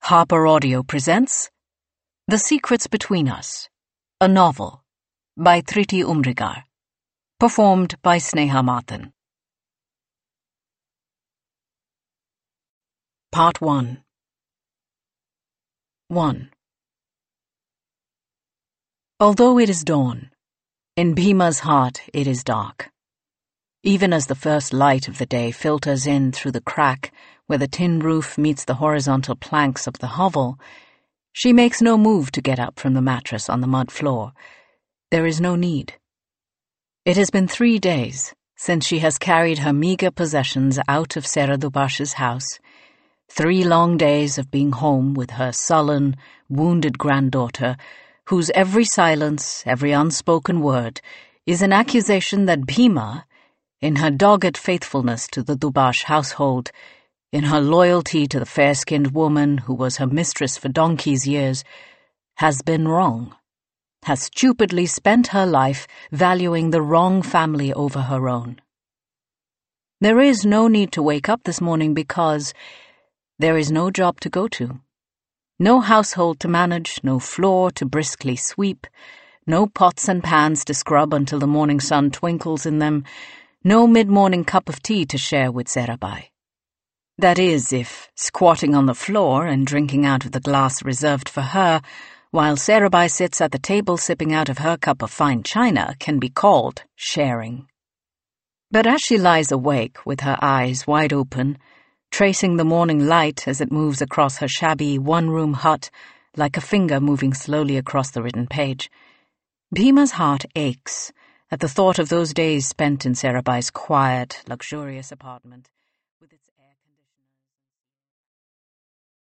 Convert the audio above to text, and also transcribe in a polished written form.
Harper Audio presents The Secrets Between Us, a novel by Thriti Umrigar, performed by Sneha Mathan. Part 1. 1. Although it is dawn, in Bhima's heart it is dark. Even as the first light of the day filters in through the crack where the tin roof meets the horizontal planks of the hovel, she makes no move to get up from the mattress on the mud floor. There is no need. It has been 3 days since she has carried her meager possessions out of Sera Dubash's house, 3 long days of being home with her sullen, wounded granddaughter, whose every silence, every unspoken word, is an accusation that Bhima, in her dogged faithfulness to the Dubash household, in her loyalty to the fair-skinned woman who was her mistress for donkey's years, has been wrong, has stupidly spent her life valuing the wrong family over her own. There is no need to wake up this morning because there is no job to go to, no household to manage, no floor to briskly sweep, no pots and pans to scrub until the morning sun twinkles in them, no mid-morning cup of tea to share with Serabai. That is, if squatting on the floor and drinking out of the glass reserved for her, while Serabai sits at the table sipping out of her cup of fine china, can be called sharing. But as she lies awake with her eyes wide open, tracing the morning light as it moves across her shabby one-room hut like a finger moving slowly across the written page, Bhima's heart aches at the thought of those days spent in Serabai's quiet, luxurious apartment.